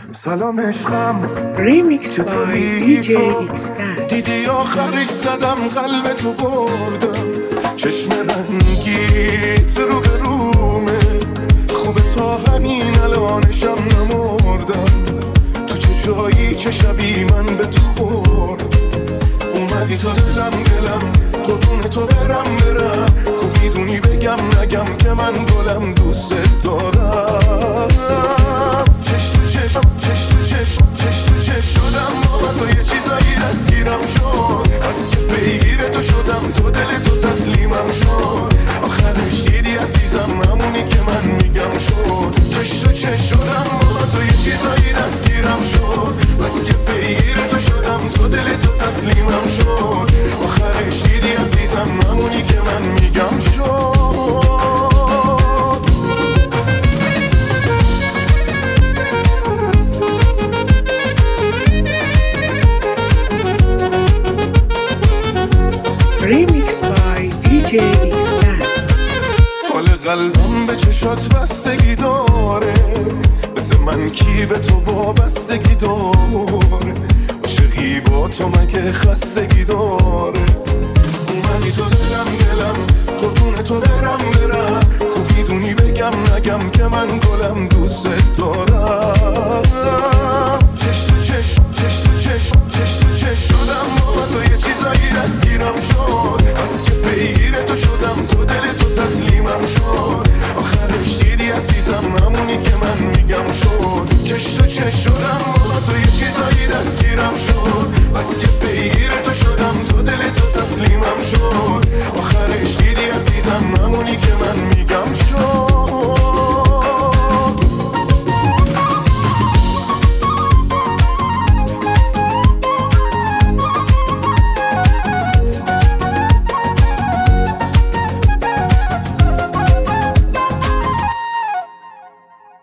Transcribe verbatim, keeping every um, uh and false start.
سلام عشقم Remix by دی جی Xtaz. دیدی آخرش زدم قلب تو بردم، چشم رنگیت رو به رومه، خوبه تا همین الانشم نمردم. تو چه جایی چه شبی من به تو خورد، اومدی تو دلم دلم قربون تو برم برم. خوب میدونی بگم نگم که من گلم دوست دارم. چش تو چش چش تو چش چش تو چش شدم با تو یه چیزایی دستگیرم شد، از که پیگیر تو شدم تو دل تو تسلیمم شد. آخرش دیدی عزیزم همونی که من میگم شد. چش تو چش شدم با تو یه چیزایی دستگیرم شد، از که پیگیر تو شدم تو دل تو تسلیمم شد. آخرش دیدی عزیزم همونی که من میگم شد. Remix by دی جی Xtaz. حال قلبم به چشات بستگی داره، مثل من کی به تو وابستگی داره. عاشقی با تو مگه خستگی داره. اومدی تو دلم دلم قربون تو برم برم. خوب میدونی بگم نگم که من گلم دوست دارم. چش تو چش چش تو چش چش تو چش شدم با تو یه چیزایی دستگیرم شد، از که پیگیر تو شدم تو دل تو تسلیمم شد. آخرش دیدی عزیزم همونی که من میگم شد. چش تو چش شدم با تو یه چیزایی دستگیرم